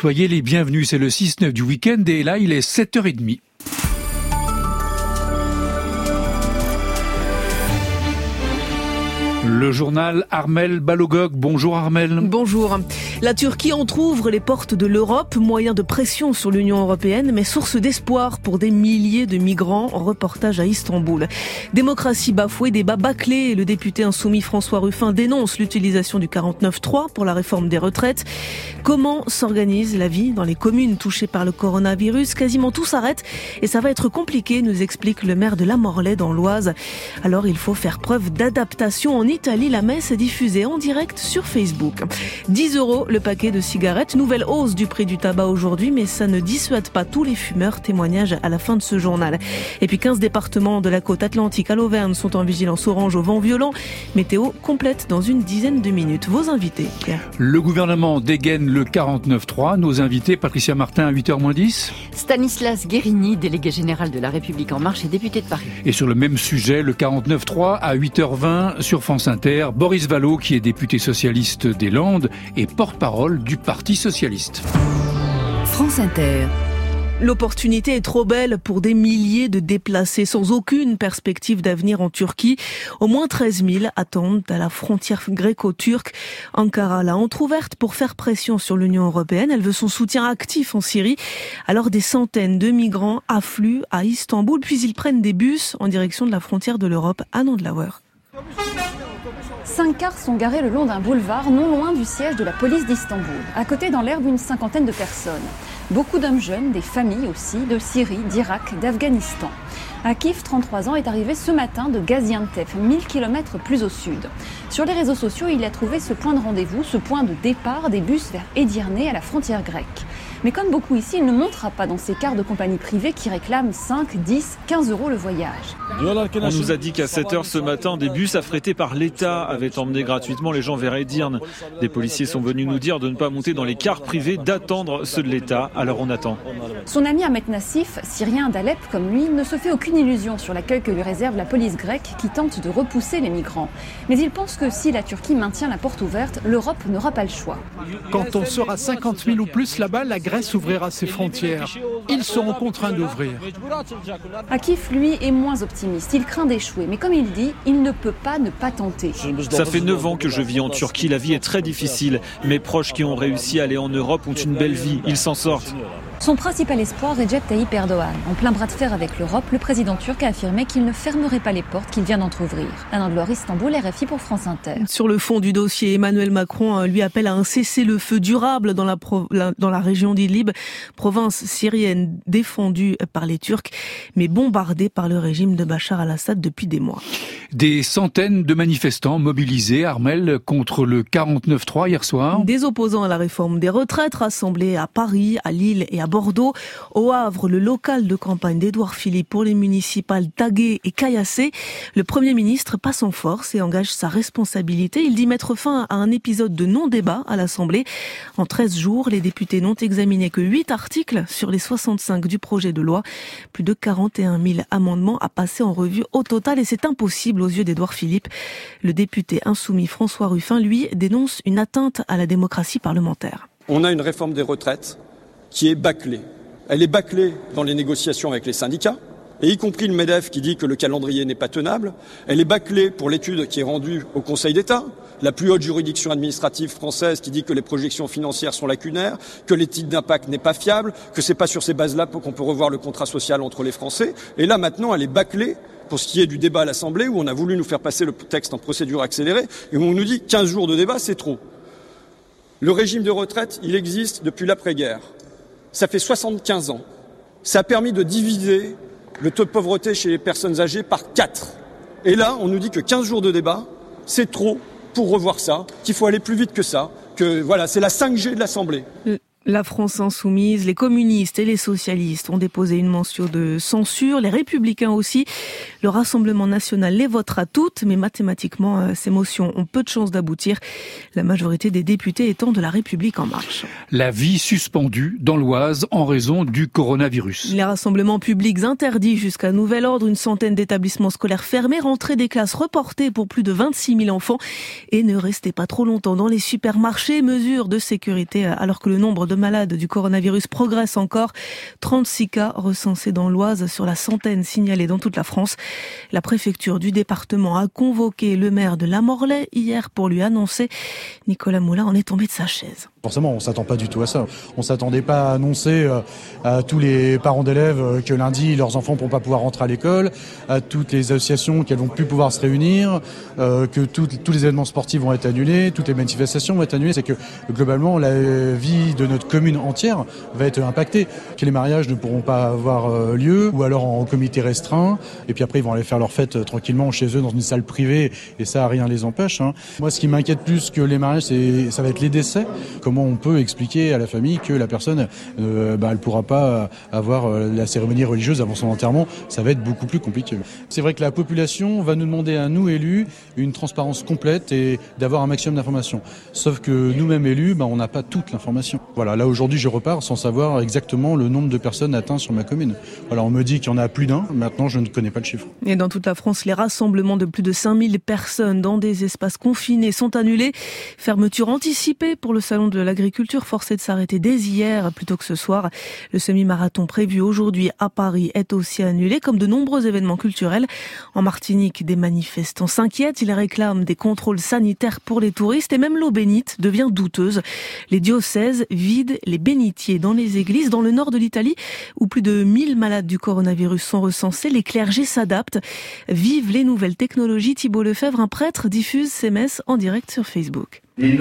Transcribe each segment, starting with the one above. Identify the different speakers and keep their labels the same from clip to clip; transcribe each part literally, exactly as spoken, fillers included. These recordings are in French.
Speaker 1: Soyez les bienvenus, c'est le six neuf du week-end et là il est sept heures trente. Le journal Armelle Balogog. Bonjour Armelle.
Speaker 2: Bonjour. La Turquie entrouvre les portes de l'Europe, moyen de pression sur l'Union européenne, mais source d'espoir pour des milliers de migrants. Reportage à Istanbul. Démocratie bafouée, débat bâclé. Le député insoumis François Ruffin dénonce l'utilisation du quarante-neuf trois pour la réforme des retraites. Comment s'organise la vie dans les communes touchées par le coronavirus? Quasiment tout s'arrête et ça va être compliqué, nous explique le maire de La Morlaye dans l'Oise. Alors il faut faire preuve d'adaptation. En Italie, la messe est diffusée en direct sur Facebook. dix euros le paquet de cigarettes. Nouvelle hausse du prix du tabac aujourd'hui, mais ça ne dissuade pas tous les fumeurs. Témoignage à la fin de ce journal. Et puis quinze départements de la côte atlantique à l'Auvergne sont en vigilance orange au vent violent. Météo complète dans une dizaine de minutes. Vos invités, Pierre.
Speaker 1: Le gouvernement dégaine le quarante-neuf trois. Nos invités, Patricia Martin à huit heures moins dix.
Speaker 3: Stanislas Guérini, délégué général de La République En Marche et député de Paris.
Speaker 1: Et sur le même sujet, le quarante-neuf trois à huit heures vingt sur France Inter, Boris Vallaud qui est député socialiste des Landes et porte-parole du Parti socialiste.
Speaker 3: France Inter.
Speaker 2: L'opportunité est trop belle pour des milliers de déplacés sans aucune perspective d'avenir en Turquie. Au moins treize mille attendent à la frontière gréco-turque. Ankara l'a entrouverte pour faire pression sur l'Union européenne. Elle veut son soutien actif en Syrie. Alors des centaines de migrants affluent à Istanbul, puis ils prennent des bus en direction de la frontière de l'Europe à Nandlauer.
Speaker 4: Cinq cars sont garés le long d'un boulevard non loin du siège de la police d'Istanbul. À côté, dans l'herbe, une cinquantaine de personnes. Beaucoup d'hommes jeunes, des familles aussi, de Syrie, d'Irak, d'Afghanistan. Akif, trente-trois ans, est arrivé ce matin de Gaziantep, mille kilomètres plus au sud. Sur les réseaux sociaux, il a trouvé ce point de rendez-vous, ce point de départ des bus vers Edirne, à la frontière grecque. Mais comme beaucoup ici, il ne montera pas dans ces cars de compagnie privée qui réclament cinq, dix, quinze euros le voyage.
Speaker 5: On nous a dit qu'à sept heures ce matin, des bus affrétés par l'État avaient emmené gratuitement les gens vers Edirne. Des policiers sont venus nous dire de ne pas monter dans les cars privés, d'attendre ceux de l'État. Alors on attend.
Speaker 4: Son ami Ahmet Nassif, syrien d'Alep comme lui, ne se fait aucune illusion sur l'accueil que lui réserve la police grecque qui tente de repousser les migrants. Mais il pense que si la Turquie maintient la porte ouverte, l'Europe n'aura pas le choix.
Speaker 6: Quand on sera cinquante mille ou plus là-bas, la Grèce ouvrira ses frontières. Ils seront contraints d'ouvrir.
Speaker 4: Akif, lui, est moins optimiste. Il craint d'échouer. Mais comme il dit, il ne peut pas ne pas tenter.
Speaker 5: Ça fait neuf ans que je vis en Turquie. La vie est très difficile. Mes proches qui ont réussi à aller en Europe ont une belle vie. Ils s'en sortent.
Speaker 4: Son principal espoir, Recep Tayyip Erdogan. En plein bras de fer avec l'Europe, le président turc a affirmé qu'il ne fermerait pas les portes qu'il vient d'entrouvrir. À Nandlauer, Istanbul, R F I pour France Inter.
Speaker 2: Sur le fond du dossier, Emmanuel Macron lui appelle à un cessez-le-feu durable dans la, pro- la, dans la région d'Idlib, province syrienne défendue par les Turcs, mais bombardée par le régime de Bachar al-Assad depuis des mois.
Speaker 1: Des centaines de manifestants mobilisés, Armelle, contre le quarante-neuf trois hier soir.
Speaker 2: Des opposants à la réforme des retraites rassemblés à Paris, à Lille et à Bordeaux. Au Havre, le local de campagne d'Édouard Philippe pour les municipales taguées et caillassées. Le Premier ministre passe en force et engage sa responsabilité. Il dit mettre fin à un épisode de non-débat à l'Assemblée. En treize jours, les députés n'ont examiné que huit articles sur les soixante-cinq du projet de loi. Plus de quarante et un mille amendements à passer en revue au total et c'est impossible aux yeux d'Édouard Philippe. Le député insoumis François Ruffin, lui, dénonce une atteinte à la démocratie parlementaire.
Speaker 7: On a une réforme des retraites qui est bâclée. Elle est bâclée dans les négociations avec les syndicats, et y compris le MEDEF qui dit que le calendrier n'est pas tenable. Elle est bâclée pour l'étude qui est rendue au Conseil d'État, la plus haute juridiction administrative française qui dit que les projections financières sont lacunaires, que l'étude d'impact n'est pas fiable, que c'est pas sur ces bases-là qu'on peut revoir le contrat social entre les Français. Et là, maintenant, elle est bâclée pour ce qui est du débat à l'Assemblée, où on a voulu nous faire passer le texte en procédure accélérée, et où on nous dit quinze jours de débat, c'est trop. Le régime de retraite, il existe depuis l'après-guerre. Ça fait soixante-quinze ans. Ça a permis de diviser le taux de pauvreté chez les personnes âgées par quatre. Et là, on nous dit que quinze jours de débat, c'est trop pour revoir ça, qu'il faut aller plus vite que ça, que voilà, c'est la cinq G de l'Assemblée.
Speaker 2: La France insoumise, les communistes et les socialistes ont déposé une motion de censure, les républicains aussi. Le Rassemblement national les votera toutes, mais mathématiquement, ces motions ont peu de chances d'aboutir, la majorité des députés étant de La République En Marche.
Speaker 1: La vie suspendue dans l'Oise en raison du coronavirus.
Speaker 2: Les rassemblements publics interdits jusqu'à nouvel ordre, une centaine d'établissements scolaires fermés, rentrée des classes reportées pour plus de vingt-six mille enfants et ne restez pas trop longtemps dans les supermarchés, mesures de sécurité alors que le nombre de malades du coronavirus progresse encore. trente-six cas recensés dans l'Oise sur la centaine signalés dans toute la France. La préfecture du département a convoqué le maire de Lamorlaye hier pour lui annoncer. Nicolas Moulin en est tombé de sa chaise.
Speaker 8: Forcément, on ne s'attend pas du tout à ça. On ne s'attendait pas à annoncer à tous les parents d'élèves que lundi, leurs enfants ne pourront pas pouvoir rentrer à l'école, à toutes les associations qu'elles vont plus pouvoir se réunir, euh, que tout, tous les événements sportifs vont être annulés, toutes les manifestations vont être annulées. C'est que globalement, la vie de notre commune entière va être impactée. Que les mariages ne pourront pas avoir lieu, ou alors en comité restreint. Et puis après, ils vont aller faire leur fête tranquillement chez eux dans une salle privée, et ça, rien ne les empêche. Hein. Moi, ce qui m'inquiète plus que les mariages, c'est, ça va être les décès. Comment on peut expliquer à la famille que la personne, euh, bah, elle pourra pas avoir la cérémonie religieuse avant son enterrement. Ça va être beaucoup plus compliqué. C'est vrai que la population va nous demander à nous, élus, une transparence complète et d'avoir un maximum d'informations. Sauf que nous-mêmes élus, bah, on n'a pas toute l'information. Voilà, là aujourd'hui, je repars sans savoir exactement le nombre de personnes atteintes sur ma commune. Voilà, on me dit qu'il y en a plus d'un. Maintenant, je ne connais pas le chiffre.
Speaker 2: Et dans toute la France, les rassemblements de plus de cinq mille personnes dans des espaces confinés sont annulés. Fermeture anticipée pour le salon de l'agriculture, forcé de s'arrêter dès hier plutôt que ce soir. Le semi-marathon prévu aujourd'hui à Paris est aussi annulé, comme de nombreux événements culturels. En Martinique, des manifestants s'inquiètent. Ils réclament des contrôles sanitaires pour les touristes et même l'eau bénite devient douteuse. Les diocèses vident les bénitiers dans les églises. Dans le nord de l'Italie, où plus de mille malades du coronavirus sont recensés, les clergés s'adaptent. Vive les nouvelles technologies. Thibault Lefebvre, un prêtre, diffuse ses messes en direct sur Facebook.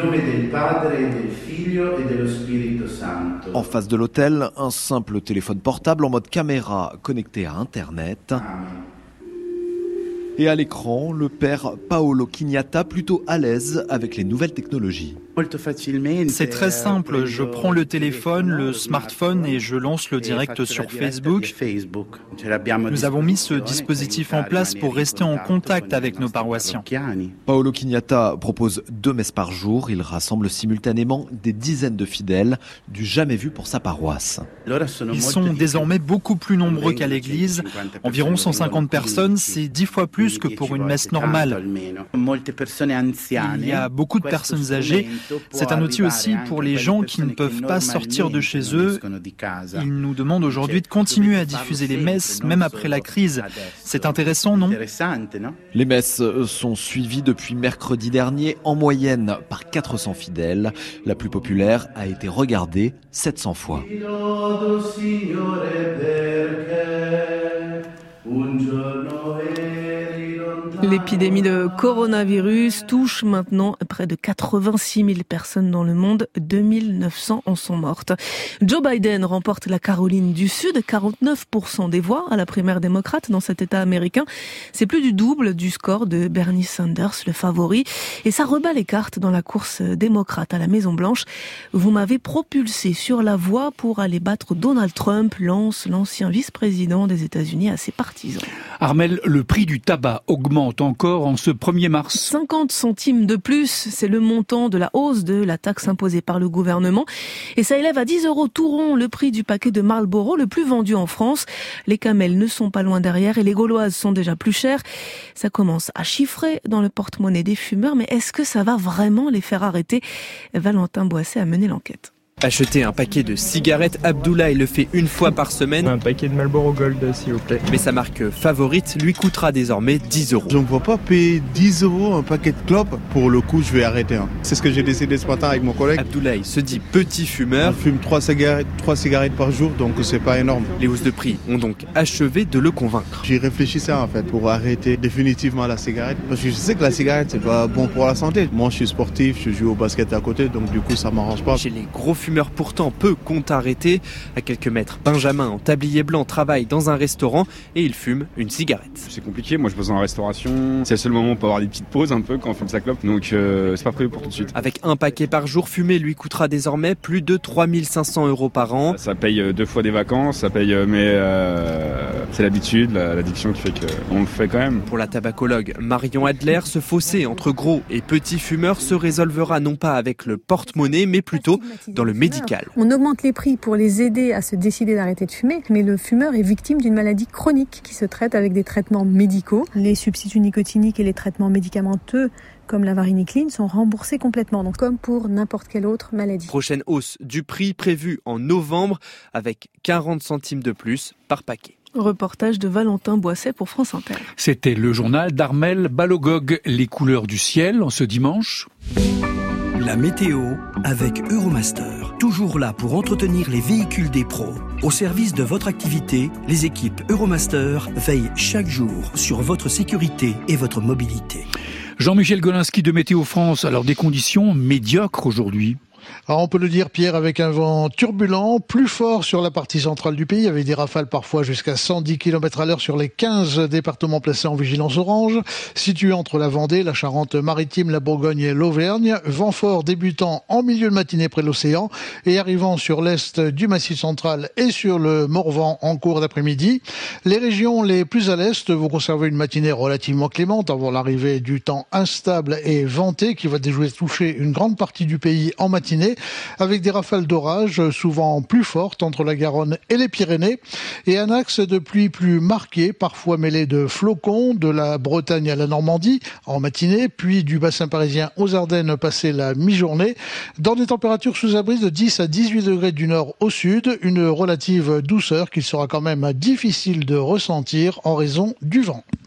Speaker 9: En face de l'autel, un simple téléphone portable en mode caméra connecté à Internet. Et à l'écran, le père Paolo Chignata, plutôt à l'aise avec les nouvelles technologies.
Speaker 10: C'est très simple, je prends le téléphone, le smartphone et je lance le direct sur Facebook. Nous avons mis ce dispositif en place pour rester en contact avec nos paroissiens.
Speaker 9: Paolo Chignata propose deux messes par jour. Il rassemble simultanément des dizaines de fidèles, du jamais vu pour sa paroisse.
Speaker 10: Ils sont désormais beaucoup plus nombreux qu'à l'église. Environ cent cinquante personnes, c'est dix fois plus que pour une messe normale. Il y a beaucoup de personnes âgées. C'est un outil aussi pour les gens qui ne peuvent pas sortir de chez eux. Ils nous demandent aujourd'hui de continuer à diffuser les messes, même après la crise. C'est intéressant, non ?
Speaker 9: Les messes sont suivies depuis mercredi dernier, en moyenne par quatre cents fidèles. La plus populaire a été regardée sept cents fois.
Speaker 2: L'épidémie de coronavirus touche maintenant près de quatre-vingt-six mille personnes dans le monde. deux mille neuf cents en sont mortes. Joe Biden remporte la Caroline du Sud, quarante-neuf pour cent des voix à la primaire démocrate dans cet État américain. C'est plus du double du score de Bernie Sanders, le favori. Et ça rebat les cartes dans la course démocrate à la Maison-Blanche. Vous m'avez propulsé sur la voie pour aller battre Donald Trump, lance l'ancien vice-président des États-Unis à ses partisans.
Speaker 1: Armelle, le prix du tabac augmente encore en ce premier mars.
Speaker 2: cinquante centimes de plus, c'est le montant de la hausse de la taxe imposée par le gouvernement. Et ça élève à dix euros tout rond le prix du paquet de Marlboro, le plus vendu en France. Les camels ne sont pas loin derrière et les gauloises sont déjà plus chères. Ça commence à chiffrer dans le porte-monnaie des fumeurs, mais est-ce que ça va vraiment les faire arrêter ? Valentin Boisset a mené l'enquête.
Speaker 11: Acheter un paquet de cigarettes, Abdoulaye le fait une fois par semaine.
Speaker 12: Un paquet de Marlboro Gold, s'il vous plaît.
Speaker 11: Mais sa marque favorite lui coûtera désormais dix euros.
Speaker 13: Je ne vois pas payer dix euros un paquet de clopes. Pour le coup, je vais arrêter. Hein. C'est ce que j'ai décidé ce matin avec mon collègue.
Speaker 11: Abdoulaye se dit petit fumeur.
Speaker 13: On fume trois cigarettes, trois cigarettes par jour, donc c'est pas énorme.
Speaker 11: Les hausses de prix ont donc achevé de le convaincre.
Speaker 13: J'y réfléchissais en fait pour arrêter définitivement la cigarette. Parce que je sais que la cigarette, c'est pas bon pour la santé. Moi, je suis sportif, je joue au basket à côté, donc du coup, ça m'arrange pas.
Speaker 11: Chez les gros fumeurs, pourtant, peu compte arrêter. À quelques mètres, Benjamin, en tablier blanc, travaille dans un restaurant et il fume une cigarette.
Speaker 14: C'est compliqué, moi je bosse dans la restauration. C'est le seul moment pour avoir des petites pauses un peu quand on fume sa clope. Donc euh, c'est pas prévu pour tout de suite.
Speaker 11: Avec un paquet par jour, fumer lui coûtera désormais plus de trois mille cinq cents euros par an.
Speaker 14: Ça paye deux fois des vacances, ça paye, mais euh, c'est l'habitude, l'addiction qui fait qu'on le fait quand même.
Speaker 11: Pour la tabacologue Marion Adler, ce fossé entre gros et petits fumeurs se résolvera non pas avec le porte-monnaie, mais plutôt dans le médical.
Speaker 15: On augmente les prix pour les aider à se décider d'arrêter de fumer, mais le fumeur est victime d'une maladie chronique qui se traite avec des traitements médicaux. Les substituts nicotiniques et les traitements médicamenteux comme la varinicline, sont remboursés complètement, donc comme pour n'importe quelle autre maladie.
Speaker 11: Prochaine hausse du prix prévue en novembre avec quarante centimes de plus par paquet.
Speaker 2: Reportage de Valentin Boisset pour France Inter.
Speaker 1: C'était le journal d'Armel Balogog. Les couleurs du ciel en ce dimanche.
Speaker 16: La météo avec Euromaster. Toujours là pour entretenir les véhicules des pros. Au service de votre activité, les équipes Euromaster veillent chaque jour sur votre sécurité et votre mobilité.
Speaker 1: Jean-Michel Golinski de Météo France. Alors des conditions médiocres aujourd'hui.
Speaker 17: Alors on peut le dire, Pierre, avec un vent turbulent, plus fort sur la partie centrale du pays, avec des rafales parfois jusqu'à cent dix kilomètres à l'heure sur les quinze départements placés en vigilance orange, situés entre la Vendée, la Charente-Maritime, la Bourgogne et l'Auvergne. Vent fort débutant en milieu de matinée près de l'océan et arrivant sur l'est du Massif central et sur le Morvan en cours d'après-midi. Les régions les plus à l'est vont conserver une matinée relativement clémente avant l'arrivée du temps instable et venté qui va déjà toucher une grande partie du pays en matinée, avec des rafales d'orage souvent plus fortes entre la Garonne et les Pyrénées et un axe de pluie plus marqué, parfois mêlé de flocons de la Bretagne à la Normandie en matinée, puis du bassin parisien aux Ardennes passé la mi-journée, dans des températures sous abri de dix à dix-huit degrés du nord au sud, une relative douceur qu'il sera quand même difficile de ressentir en raison du vent.